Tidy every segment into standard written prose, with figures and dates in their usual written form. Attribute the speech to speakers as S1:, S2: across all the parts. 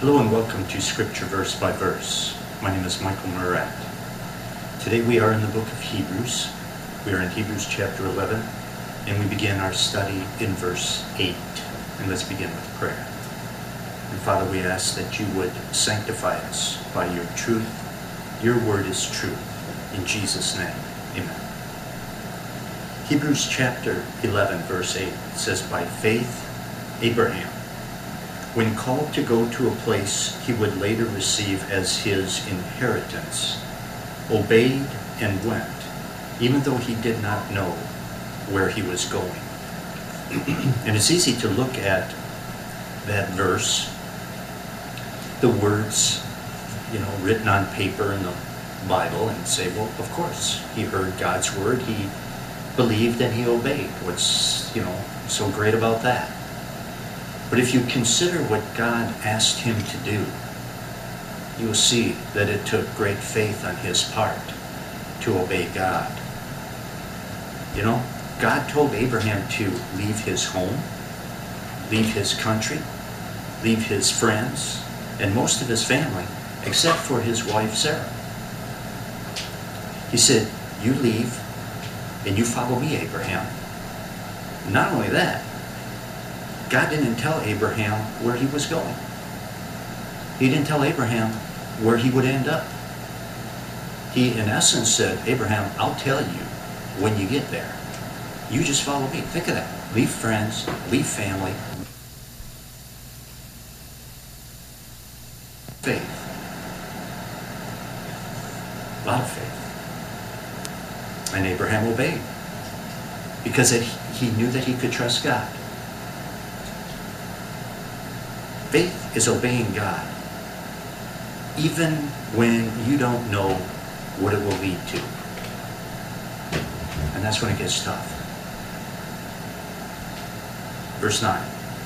S1: Hello and welcome to Scripture Verse by Verse. My name is Michael Murat. Today we are in the book of Hebrews. We are in Hebrews chapter 11, and we begin our study in verse 8. And let's begin with prayer. And Father, we ask that you would sanctify us by your truth. Your word is truth. In Jesus' name, amen. Hebrews chapter 11, verse 8 says, "By faith, Abraham, when called to go to a place he would later receive as his inheritance, obeyed and went, even though he did not know where he was going." And it's easy to look at that verse, the words, written on paper in the Bible, and say, well, of course, he heard God's word, he believed and he obeyed. What's, so great about that? But if you consider what God asked him to do, you will see that it took great faith on his part to obey God. God told Abraham to leave his home, leave his country, leave his friends, and most of his family, except for his wife Sarah. He said, "You leave and you follow me, Abraham." Not only that, God didn't tell Abraham where he was going. He didn't tell Abraham where he would end up. He, in essence, said, "Abraham, I'll tell you when you get there. You just follow me." Think of that. Leave friends, leave family. Faith. A lot of faith. And Abraham obeyed because he knew that he could trust God. Faith is obeying God, even when you don't know what it will lead to. And that's when it gets tough. Verse 9.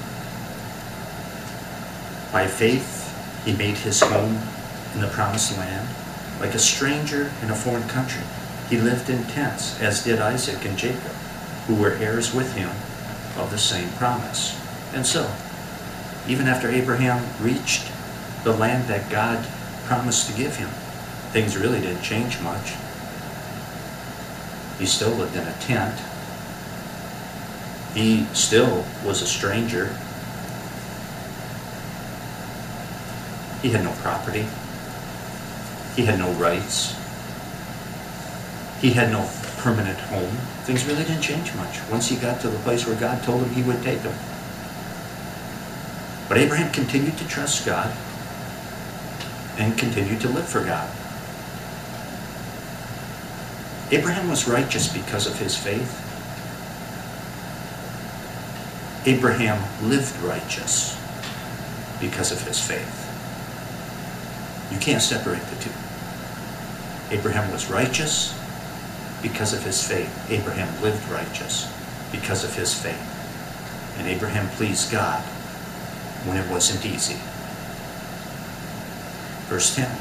S1: "By faith he made his home in the promised land, like a stranger in a foreign country. He lived in tents, as did Isaac and Jacob, who were heirs with him of the same promise." And so, even after Abraham reached the land that God promised to give him, things really didn't change much. He still lived in a tent. He still was a stranger. He had no property. He had no rights. He had no permanent home. Things really didn't change much once he got to the place where God told him he would take him. But Abraham continued to trust God and continued to live for God. Abraham was righteous because of his faith. Abraham lived righteous because of his faith. You can't separate the two. Abraham was righteous because of his faith. Abraham lived righteous because of his faith. And Abraham pleased God when it wasn't easy. Verse 10.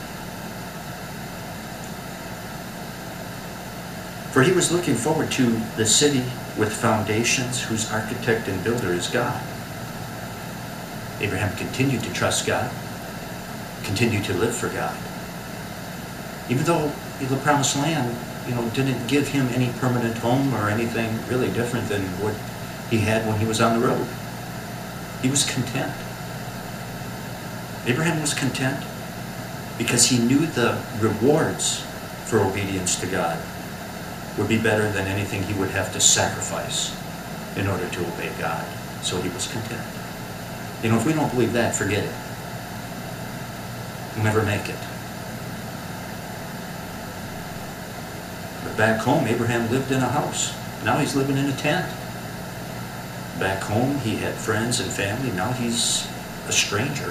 S1: "For he was looking forward to the city with foundations, whose architect and builder is God." Abraham continued to trust God, continued to live for God. Even though the promised land, didn't give him any permanent home or anything really different than what he had when he was on the road. He was content. Abraham was content because he knew the rewards for obedience to God would be better than anything he would have to sacrifice in order to obey God. So he was content. If we don't believe that, forget it. We'll never make it. But back home, Abraham lived in a house. Now he's living in a tent. Back home, he had friends and family. Now he's a stranger.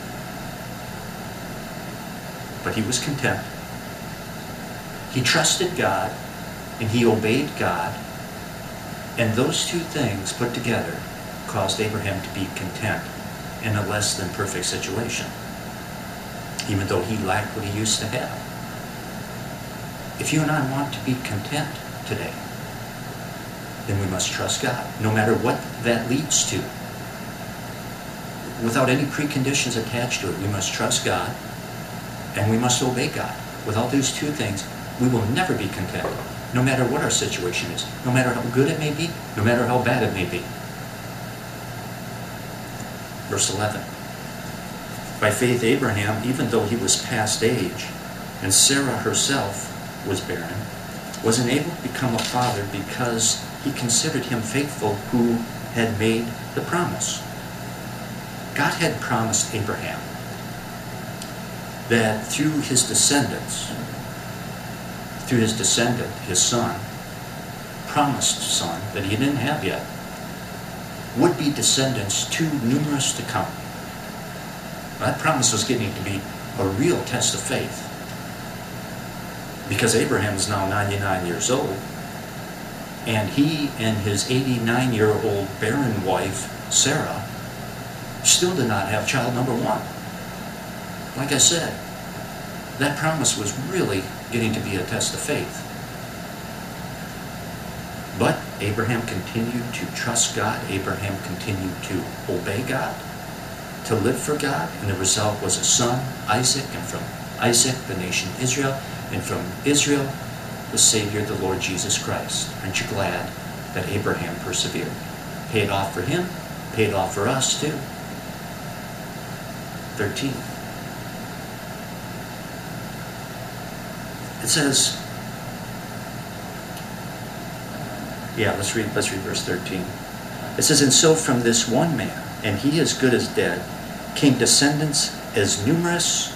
S1: But he was content. He trusted God, and he obeyed God. And those two things put together caused Abraham to be content in a less than perfect situation, even though he lacked what he used to have. If you and I want to be content today, then we must trust God, no matter what that leads to. without any preconditions attached to it. We must trust God and we must obey God. Without these two things, we will never be content, no matter what our situation is, no matter how good it may be, no matter how bad it may be. Verse 11. By faith Abraham, even though he was past age, and Sarah herself was barren, was enabled to become a father because he considered him faithful who had made the promise. God had promised Abraham that through his descendants, through his descendant, his son, promised son that he didn't have yet, would be descendants too numerous to count. That promise was getting to be a real test of faith, because Abraham is now 99 years old, and he and his 89-year-old barren wife, Sarah, still did not have child number one. Like I said, that promise was really getting to be a test of faith. But Abraham continued to trust God. Abraham continued to obey God, to live for God, and the result was a son, Isaac, and from Isaac, the nation Israel, and from Israel, the Savior, the Lord Jesus Christ. Aren't you glad that Abraham persevered? Paid off for him, paid off for us too. 13. It says, let's read verse 13. It says, and so from this one man, and he as good as dead, came descendants as numerous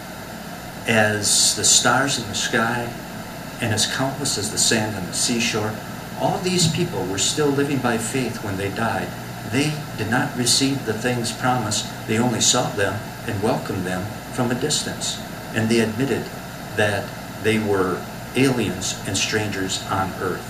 S1: as the stars in the sky, and as countless as the sand on the seashore. All these people were still living by faith when they died. They did not receive the things promised. They only saw them and welcomed them from a distance. And they admitted that they were aliens and strangers on earth.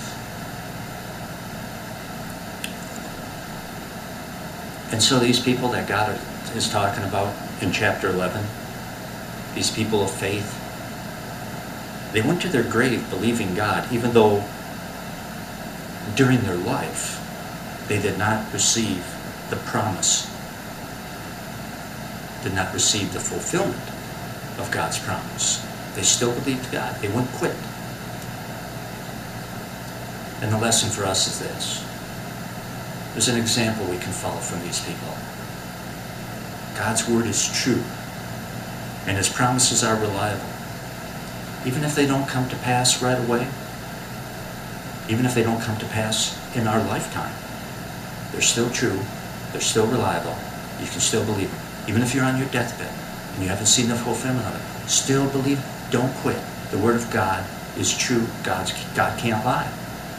S1: And so these people that God is talking about in chapter 11, these people of faith, they went to their grave believing God, even though during their life they did not receive the promise, did not receive the fulfillment of God's promise. They still believed God. They wouldn't quit. And the lesson for us is this. There's an example we can follow from these people. God's word is true, and his promises are reliable. Even if they don't come to pass right away, even if they don't come to pass in our lifetime, they're still true, they're still reliable, you can still believe them. Even if you're on your deathbed and you haven't seen the fulfillment of it, still believe, don't quit. The word of God is true. God can't lie.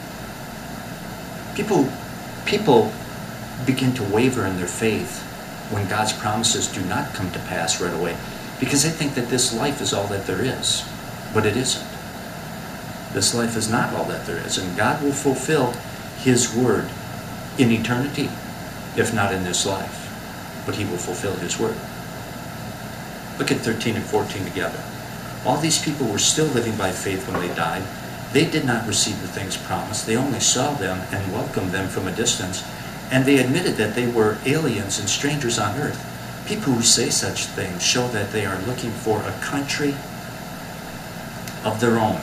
S1: People begin to waver in their faith when God's promises do not come to pass right away, because they think that this life is all that there is. But it isn't. This life is not all that there is, and God will fulfill his word in eternity, if not in this life. But he will fulfill his word. Look at 13 and 14 together. All these people were still living by faith when they died. They did not receive the things promised. They only saw them and welcomed them from a distance, and they admitted that they were aliens and strangers on earth. People who say such things show that they are looking for a country of their own.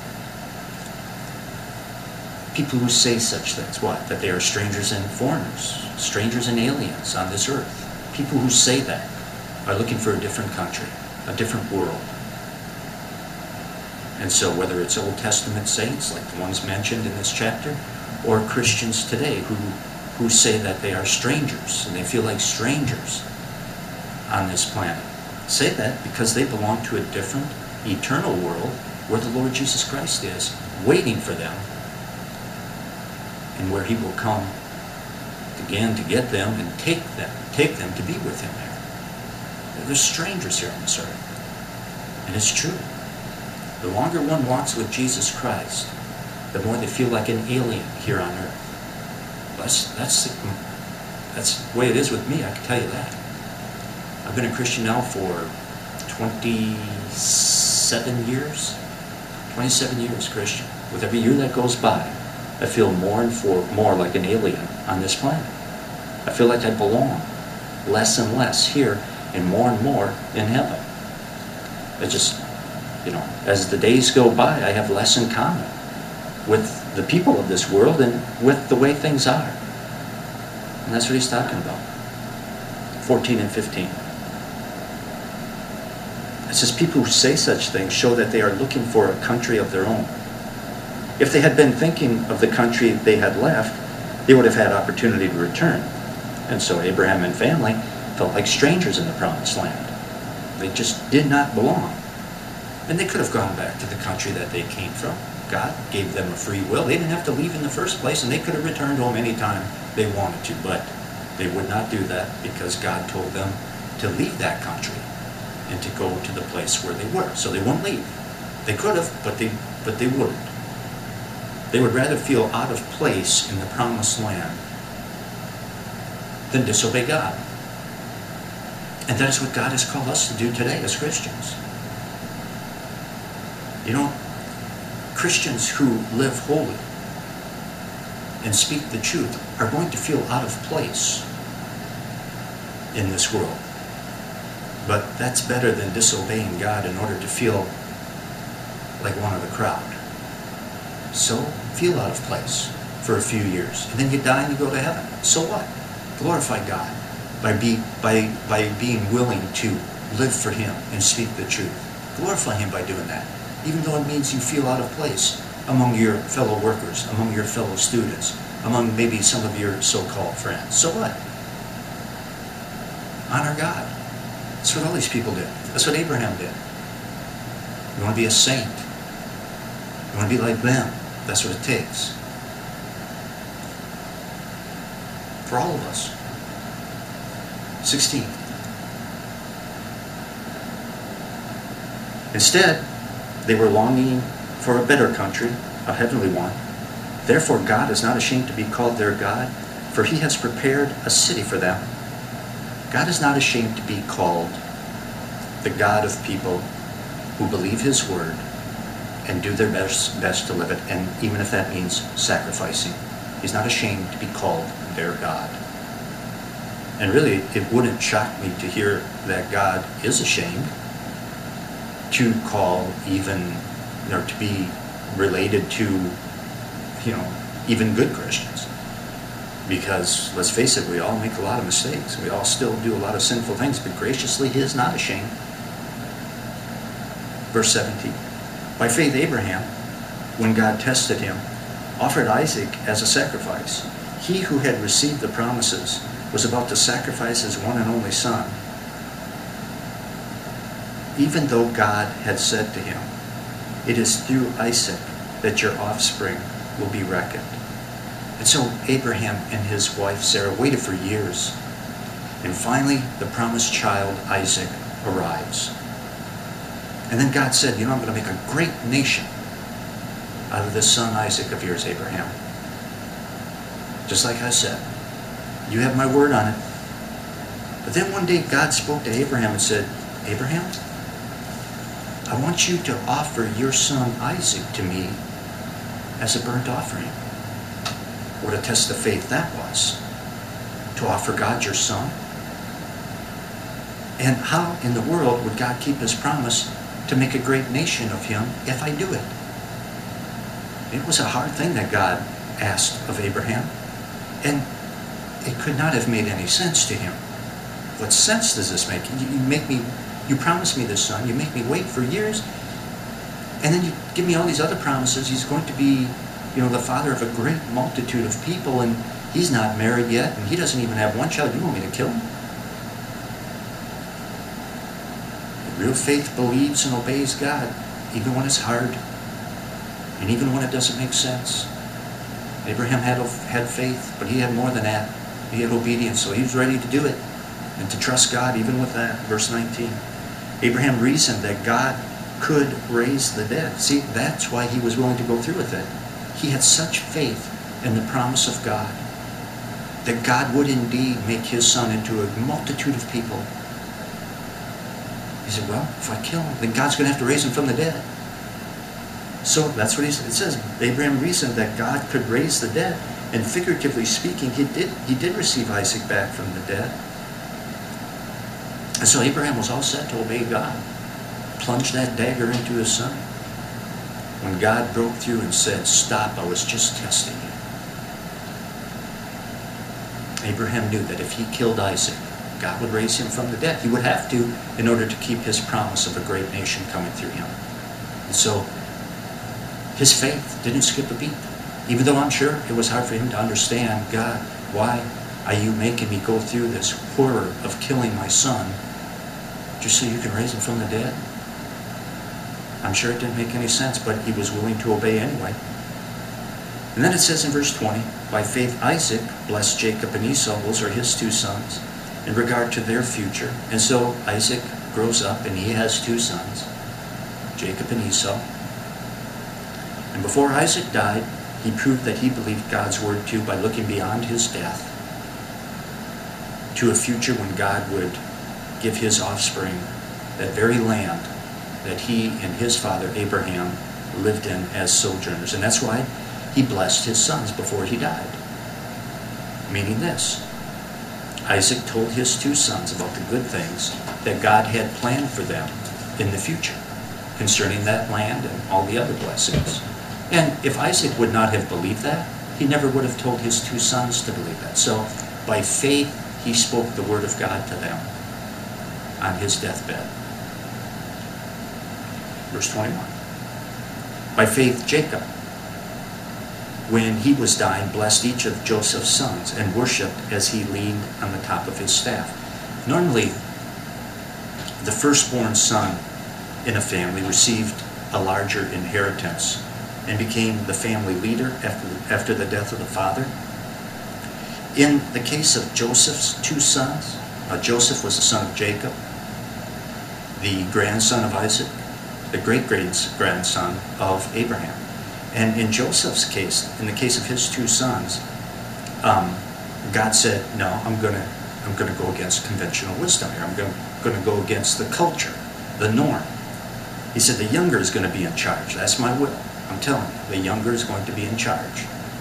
S1: People who say such things, what? That they are strangers and foreigners, strangers and aliens on this earth. People who say that are looking for a different country, a different world. And so whether it's Old Testament saints, like the ones mentioned in this chapter, or Christians today who say that they are strangers, and they feel like strangers on this planet, say that because they belong to a different, eternal world where the Lord Jesus Christ is, waiting for them, and where he will come again to get them and take them to be with him there. They're strangers here on this earth. And it's true. The longer one walks with Jesus Christ, the more they feel like an alien here on earth. That's the way it is with me, I can tell you that. I've been a Christian now for 27 years. 27 years Christian. With every year that goes by, I feel more and more like an alien on this planet. I feel like I belong less and less here and more in heaven. It just, as the days go by, I have less in common with the people of this world and with the way things are. And that's what he's talking about. 14 and 15. It says, people who say such things show that they are looking for a country of their own. If they had been thinking of the country they had left, they would have had opportunity to return. And so Abraham and family felt like strangers in the promised land. They just did not belong. And they could have gone back to the country that they came from. God gave them a free will. They didn't have to leave in the first place, and they could have returned home anytime they wanted to, but they would not do that because God told them to leave that country and to go to the place where they were. So they wouldn't leave. They could have, but they wouldn't. They would rather feel out of place in the promised land than disobey God. And that is what God has called us to do today as Christians. Christians who live holy and speak the truth are going to feel out of place in this world. But that's better than disobeying God in order to feel like one of the crowd. So feel out of place for a few years, and then you die and you go to heaven. So what? Glorify God by being willing to live for him and speak the truth. Glorify him by doing that, even though it means you feel out of place among your fellow workers, among your fellow students, among maybe some of your so-called friends. So what? Honor God. That's what all these people did. That's what Abraham did. You want to be a saint. You want to be like them. That's what it takes. For all of us. 16. Instead, they were longing for a better country, a heavenly one. Therefore, God is not ashamed to be called their God, for he has prepared a city for them. God is not ashamed to be called the God of people who believe his word and do their best to live it, and even if that means sacrificing. He's not ashamed to be called their God. And really, it wouldn't shock me to hear that God is ashamed to call even, or to be related to, even good Christians. Because, let's face it, we all make a lot of mistakes. We all still do a lot of sinful things, but graciously he is not ashamed. Verse 17. By faith Abraham, when God tested him, offered Isaac as a sacrifice. He who had received the promises was about to sacrifice his one and only son, even though God had said to him, "It is through Isaac that your offspring will be reckoned." And so Abraham and his wife Sarah waited for years, and finally the promised child Isaac arrives. And then God said, I'm going to make a great nation out of this son Isaac of yours, Abraham. Just like I said. You have my word on it. But then one day God spoke to Abraham and said, "Abraham, I want you to offer your son Isaac to me as a burnt offering." What a test of faith that was. To offer God your son. And how in the world would God keep his promise to make a great nation of him if I do it? It was a hard thing that God asked of Abraham. And it could not have made any sense to him. What sense does this make? You promise me this son, you make me wait for years, and then you give me all these other promises. He's going to be, the father of a great multitude of people, and he's not married yet, and he doesn't even have one child. You want me to kill him? Real faith believes and obeys God, even when it's hard, and even when it doesn't make sense. Abraham had faith, but he had more than that. He had obedience, so he was ready to do it and to trust God even with that. Verse 19. Abraham reasoned that God could raise the dead. See, that's why he was willing to go through with it. He had such faith in the promise of God that God would indeed make his son into a multitude of people. He said, well, if I kill him, then God's going to have to raise him from the dead. So that's what it says. Abraham reasoned that God could raise the dead. And figuratively speaking, he did receive Isaac back from the dead. And so Abraham was all set to obey God, plunge that dagger into his son. When God broke through and said, "Stop, I was just testing you," Abraham knew that if he killed Isaac, God would raise him from the dead. He would have to in order to keep his promise of a great nation coming through him. And so his faith didn't skip a beat. Even though I'm sure it was hard for him to understand, God, why are you making me go through this horror of killing my son just so you can raise him from the dead? I'm sure it didn't make any sense, but he was willing to obey anyway. And then it says in verse 20, by faith Isaac blessed Jacob and Esau, those are his two sons, in regard to their future. And so Isaac grows up and he has two sons, Jacob and Esau. And before Isaac died, he proved that he believed God's word too by looking beyond his death to a future when God would give his offspring that very land that he and his father Abraham lived in as sojourners. And that's why he blessed his sons before he died. Meaning this, Isaac told his two sons about the good things that God had planned for them in the future concerning that land and all the other blessings. And if Isaac would not have believed that, he never would have told his two sons to believe that. So by faith, he spoke the word of God to them on his deathbed. Verse 21. By faith, Jacob, when he was dying, blessed each of Joseph's sons and worshipped as he leaned on the top of his staff. Normally, the firstborn son in a family received a larger inheritance and became the family leader after the death of the father. In the case of Joseph's two sons, Joseph was the son of Jacob, the grandson of Isaac, the great-grandson of Abraham. And in Joseph's case, in the case of his two sons, God said, no, I'm going to go against conventional wisdom here. I'm going to go against the culture, the norm. He said, the younger is going to be in charge. That's my will. I'm telling you, the younger is going to be in charge.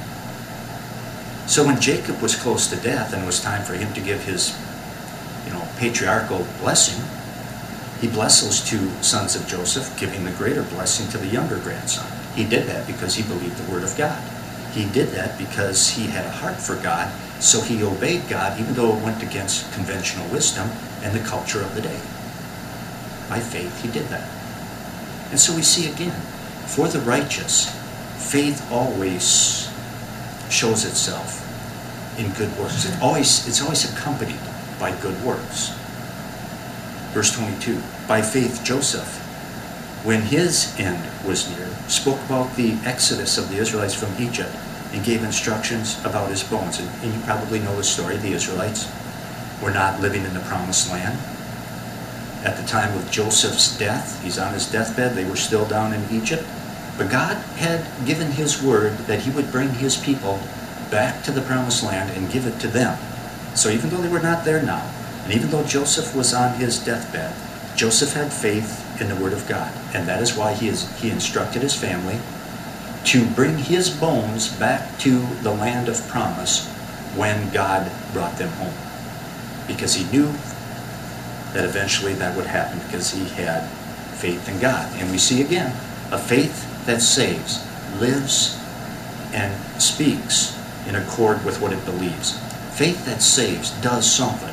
S1: So when Jacob was close to death and it was time for him to give his, patriarchal blessing, he blessed those two sons of Joseph, giving the greater blessing to the younger grandson. He did that because he believed the word of God. He did that because he had a heart for God, so he obeyed God even though it went against conventional wisdom and the culture of the day. By faith, he did that. And so we see again, for the righteous, faith always shows itself in good works. It's always accompanied by good works. Verse 22, by faith Joseph, when his end was near, spoke about the exodus of the Israelites from Egypt and gave instructions about his bones. And you probably know the story. The Israelites were not living in the promised land. At the time of Joseph's death, he's on his deathbed, they were still down in Egypt. But God had given his word that he would bring his people back to the promised land and give it to them. So even though they were not there now, and even though Joseph was on his deathbed, Joseph had faith in the word of God. And that is why he instructed his family to bring his bones back to the land of promise when God brought them home. Because he knew that eventually that would happen because he had faith in God. And we see again, a faith that saves, lives, and speaks in accord with what it believes. Faith that saves does something.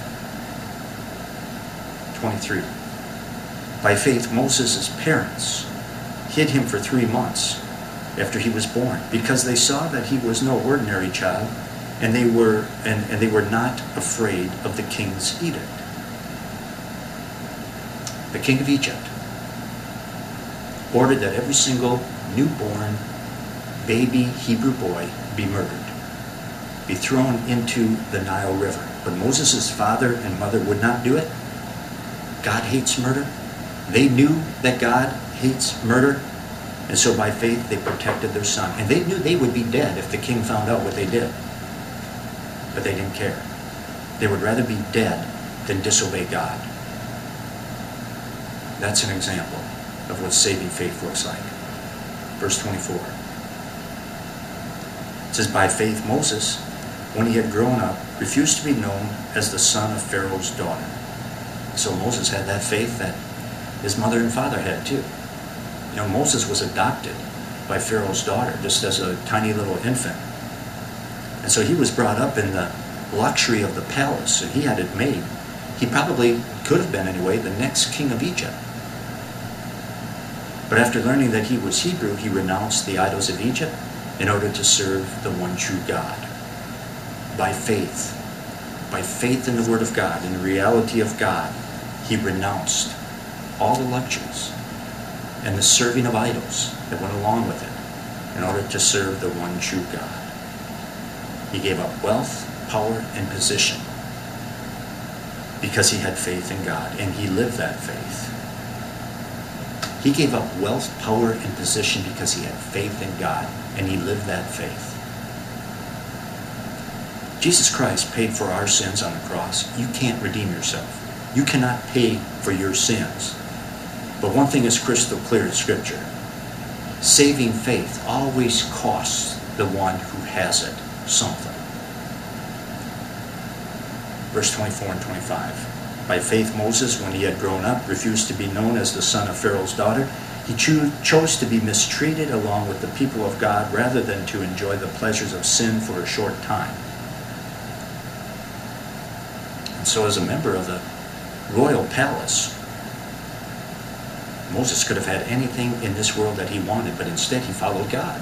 S1: 23. By faith, Moses' parents hid him for 3 months after he was born, because they saw that he was no ordinary child, and they were not afraid of the king's edict. The king of Egypt ordered that every single newborn baby Hebrew boy be murdered, be thrown into the Nile River. But Moses' father and mother would not do it. God hates murder. They knew that God hates murder, and so by faith they protected their son. And they knew they would be dead if the king found out what they did. But they didn't care. They would rather be dead than disobey God. That's an example of what saving faith looks like. Verse 24. It says, by faith Moses, when he had grown up, refused to be known as the son of Pharaoh's daughter. So Moses had that faith that his mother and father had too. You know, Moses was adopted by Pharaoh's daughter just as a tiny little infant. And so he was brought up in the luxury of the palace, and he had it made. He probably could have been, anyway, the next king of Egypt. But after learning that he was Hebrew, he renounced the idols of Egypt in order to serve the one true God. By faith in the Word of God, in the reality of God, he renounced all the luxuries and the serving of idols that went along with it in order to serve the one true God. He gave up wealth, power, and position because he had faith in God, and he lived that faith. He gave up wealth, power, and position because he had faith in God, and he lived that faith. Jesus Christ paid for our sins on the cross. You can't redeem yourself. You cannot pay for your sins. But one thing is crystal clear in Scripture. Saving faith always costs the one who has it something. Verse 24 and 25. By faith Moses, when he had grown up, refused to be known as the son of Pharaoh's daughter. He chose to be mistreated along with the people of God rather than to enjoy the pleasures of sin for a short time. And so as a member of the royal palace, Moses could have had anything in this world that he wanted, but instead he followed God.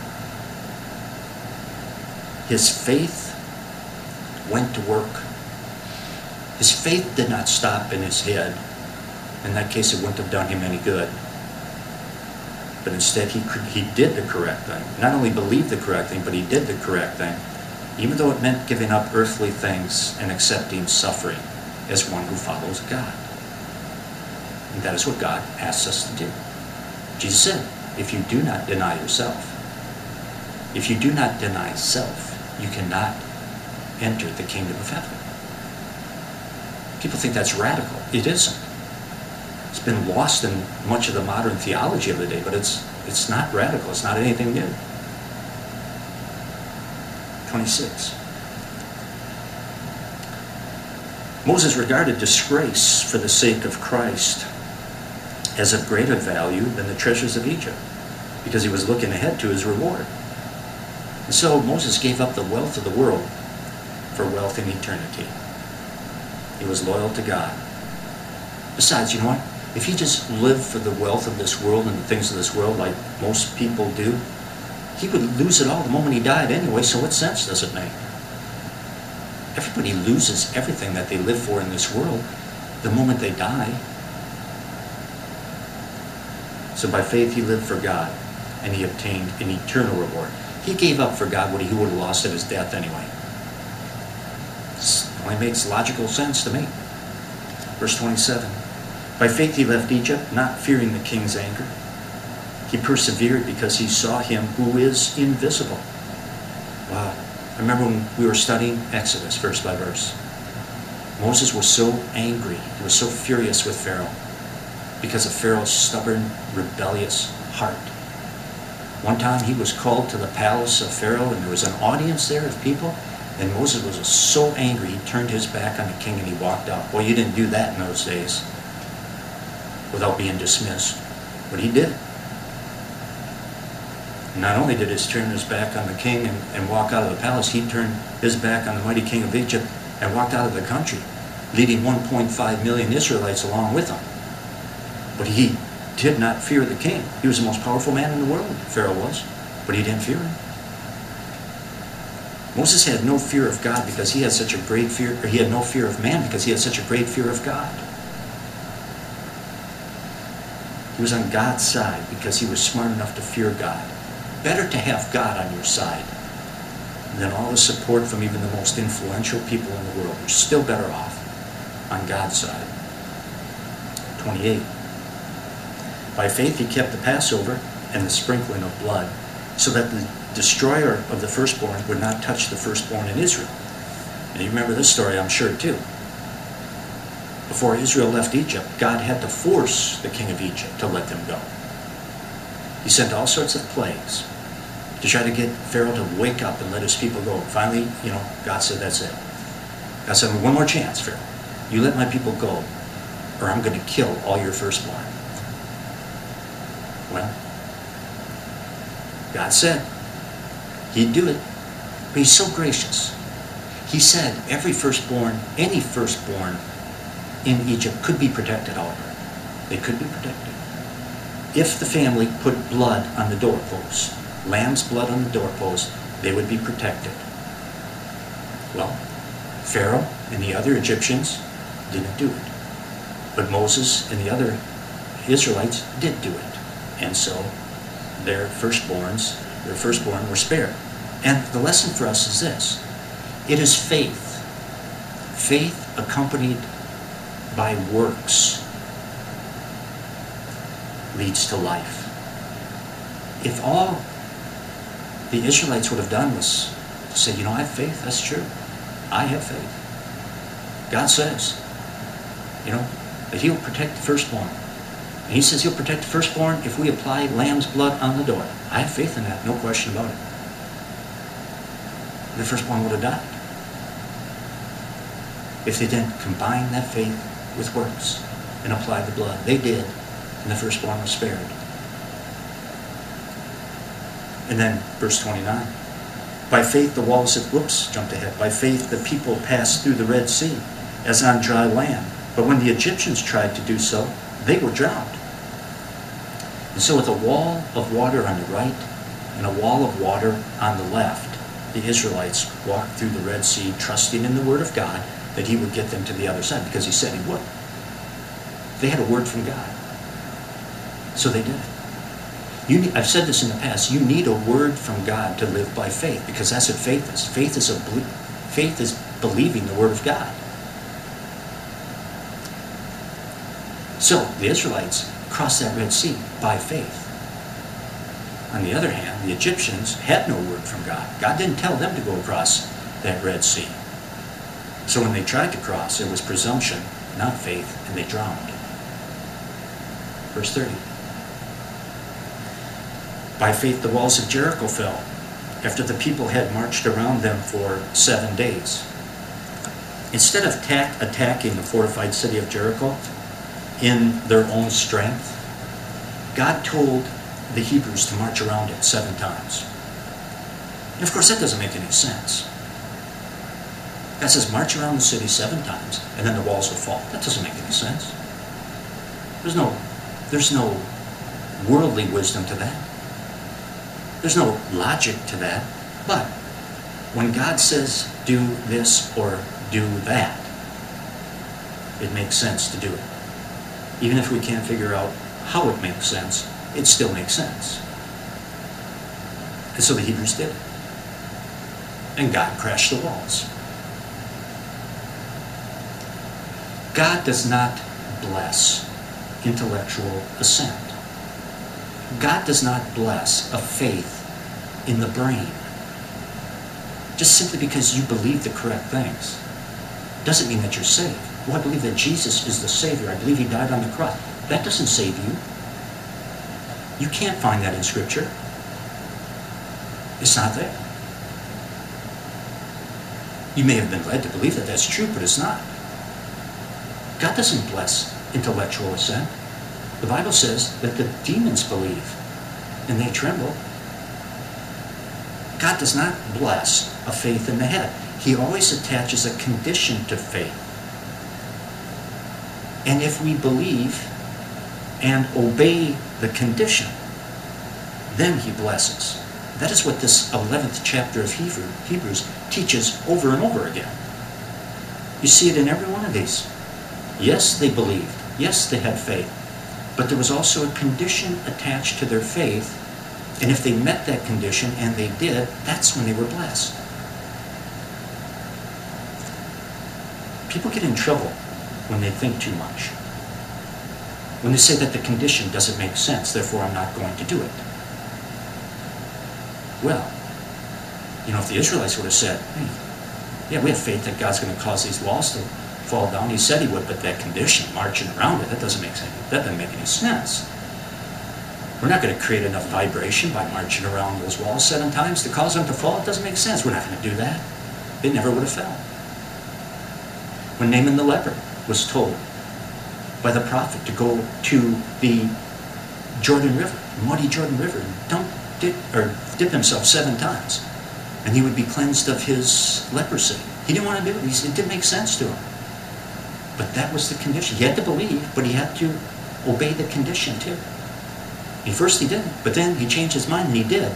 S1: His faith went to work. His faith did not stop in his head. In that case, it wouldn't have done him any good. But instead, he did the correct thing. Not only believed the correct thing, but he did the correct thing, even though it meant giving up earthly things and accepting suffering as one who follows God. And that is what God asks us to do. Jesus said, if you do not deny yourself, if you do not deny self, you cannot enter the kingdom of heaven. People think that's radical. It isn't. It's been lost in much of the modern theology of the day, but it's not radical. It's not anything new. 26. Moses regarded disgrace for the sake of Christ as of greater value than the treasures of Egypt, because he was looking ahead to his reward. And so Moses gave up the wealth of the world for wealth in eternity. He was loyal to God. Besides, you know what? If he just lived for the wealth of this world and the things of this world like most people do, he would lose it all the moment he died anyway, so what sense does it make? Everybody loses everything that they live for in this world the moment they die. So by faith he lived for God, and he obtained an eternal reward. He gave up for God what he would have lost at his death anyway. It only makes logical sense to me. Verse 27. By faith he left Egypt, not fearing the king's anger. He persevered because he saw him who is invisible. Wow. I remember when we were studying Exodus verse by verse. Moses was so angry. He was so furious with Pharaoh because of Pharaoh's stubborn, rebellious heart. One time he was called to the palace of Pharaoh, and there was an audience there of people. And Moses was so angry, he turned his back on the king and he walked out. Well, you didn't do that in those days without being dismissed. But he did. Not only did he turn his back on the king and walk out of the palace, he turned his back on the mighty king of Egypt and walked out of the country, leading 1.5 million Israelites along with him. But he did not fear the king. He was the most powerful man in the world, Pharaoh was, but he didn't fear him. Moses had no fear of God because he had such a great fear, or he had no fear of man because he had such a great fear of God. He was on God's side because he was smart enough to fear God. Better to have God on your side than all the support from even the most influential people in the world. You're still better off on God's side. 28. By faith he kept the Passover and the sprinkling of blood, so that the destroyer of the firstborn would not touch the firstborn in Israel. And you remember this story, I'm sure, too. Before Israel left Egypt, God had to force the king of Egypt to let them go. He sent all sorts of plagues to try to get Pharaoh to wake up and let his people go. Finally, God said, that's it. God said, one more chance, Pharaoh. You let my people go, or I'm going to kill all your firstborn. Well, God said he'd do it, but he's so gracious. He said every firstborn, any firstborn in Egypt could be protected, however. They could be protected. If the family put blood on the doorpost, lamb's blood on the doorpost, they would be protected. Well, Pharaoh and the other Egyptians didn't do it. But Moses and the other Israelites did do it. And so their firstborn were spared. And the lesson for us is this. It is faith. Faith accompanied by works leads to life. If all the Israelites would have done was to say, I have faith, that's true. I have faith. God says, that he'll protect the firstborn. And he says he'll protect the firstborn if we apply lamb's blood on the door. I have faith in that, no question about it. The firstborn would have died if they didn't combine that faith with works and apply the blood. They did, and the firstborn was spared. And then verse 29. By faith the walls of, jumped ahead. By faith the people passed through the Red Sea as on dry land. But when the Egyptians tried to do so, they were drowned. And so with a wall of water on the right and a wall of water on the left, the Israelites walked through the Red Sea, trusting in the word of God that he would get them to the other side, because he said he would. They had a word from God. So they did it. I've said this in the past, you need a word from God to live by faith, because that's what faith is. Faith is believing the word of God. So the Israelites crossed that Red Sea by faith. On the other hand, the Egyptians had no word from God. God didn't tell them to go across that Red Sea. So when they tried to cross, it was presumption, not faith, and they drowned. Verse 30. By faith the walls of Jericho fell, after the people had marched around them for 7 days. Instead of attacking the fortified city of Jericho in their own strength, God told the Hebrews to march around it 7 times. And of course that doesn't make any sense. God says march around the city 7 times and then the walls will fall. That doesn't make any sense. There's no worldly wisdom to that. There's no logic to that. But when God says do this or do that, it makes sense to do it. Even if we can't figure out how it makes sense, it still makes sense. And so the Hebrews did it. And God crashed the walls. God does not bless intellectual assent. God does not bless a faith in the brain. Just simply because you believe the correct things doesn't mean that you're saved. Well, I believe that Jesus is the Savior. I believe he died on the cross. That doesn't save you. You can't find that in Scripture. It's not there. You may have been led to believe that that's true, but it's not. God doesn't bless intellectual assent. The Bible says that the demons believe and they tremble. God does not bless a faith in the head. He always attaches a condition to faith. And if we believe and obey the condition, then he blesses. That is what this 11th chapter of Hebrews teaches over and over again. You see it in every one of these. Yes, they believed. Yes, they had faith. But there was also a condition attached to their faith. And if they met that condition, and they did, that's when they were blessed. People get in trouble when they think too much. When they say that the condition doesn't make sense, therefore I'm not going to do it. Well, if the Israelites would have said, hey, yeah, we have faith that God's going to cause these walls to fall down. He said he would, but that condition, marching around it, that doesn't make any sense. We're not going to create enough vibration by marching around those walls 7 times to cause them to fall. It doesn't make sense. We're not going to do that. They never would have fell. When Naaman the leper was told by the prophet to go to the Jordan River, muddy Jordan River, and dip himself 7 times, and he would be cleansed of his leprosy. He didn't want to do it. It didn't make sense to him. But that was the condition. He had to believe, but he had to obey the condition too. At first he didn't, but then he changed his mind and he did.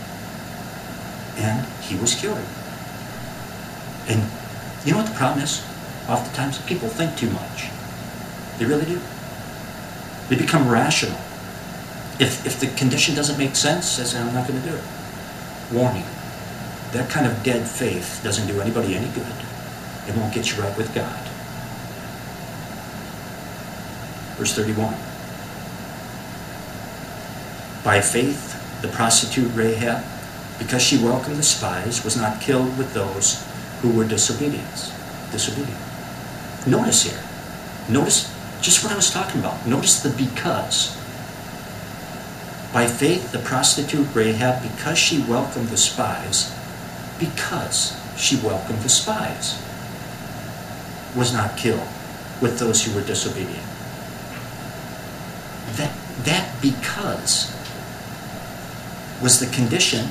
S1: And he was cured. And you know what the problem is? Oftentimes people think too much. They really do. They become rational. If the condition doesn't make sense, they say, I'm not going to do it. Warning. That kind of dead faith doesn't do anybody any good. It won't get you right with God. Verse 31. By faith, the prostitute Rahab, because she welcomed the spies, was not killed with those who were disobedient. Notice here. Notice just what I was talking about. Notice the because. By faith, the prostitute Rahab, because she welcomed the spies, was not killed with those who were disobedient. That because was the condition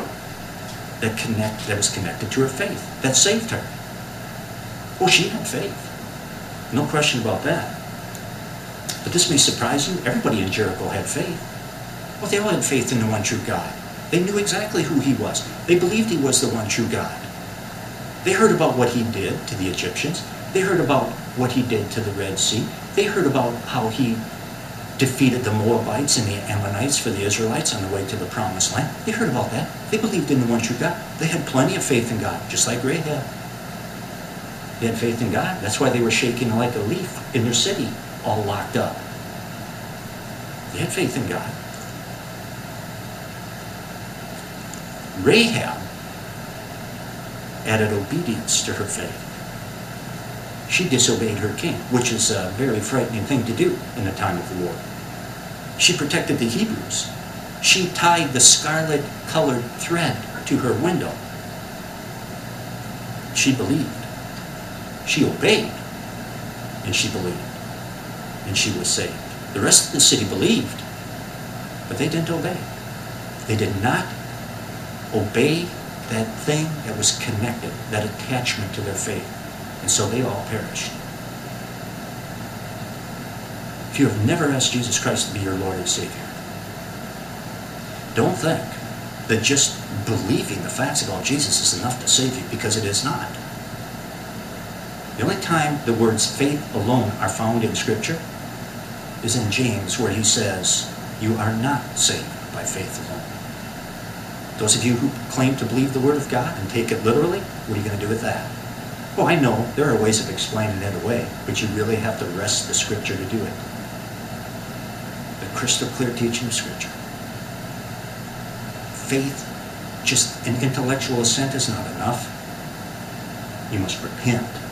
S1: that was connected to her faith, that saved her. Well, she had faith. No question about that. But this may surprise you. Everybody in Jericho had faith. Well, they all had faith in the one true God. They knew exactly who he was. They believed he was the one true God. They heard about what he did to the Egyptians. They heard about what he did to the Red Sea. They heard about how he defeated the Moabites and the Ammonites for the Israelites on the way to the Promised Land. They heard about that. They believed in the one true God. They had plenty of faith in God, just like Rahab. They had faith in God. That's why they were shaking like a leaf in their city, all locked up. They had faith in God. Rahab added obedience to her faith. She disobeyed her king, which is a very frightening thing to do in a time of war. She protected the Hebrews. She tied the scarlet-colored thread to her window. She believed. She obeyed. And she believed. And she was saved. The rest of the city believed, but they didn't obey. They did not obey that thing that was connected, that attachment to their faith. And so they all perished. If you have never asked Jesus Christ to be your Lord and Savior, don't think that just believing the facts about Jesus is enough to save you, because it is not. The only time the words faith alone are found in Scripture is in James, where he says, you are not saved by faith alone. Those of you who claim to believe the Word of God and take it literally, what are you going to do with that? Well, I know there are ways of explaining it away, but you really have to wrest the Scripture to do it. The crystal clear teaching of Scripture. Faith, just an intellectual assent, is not enough. You must repent.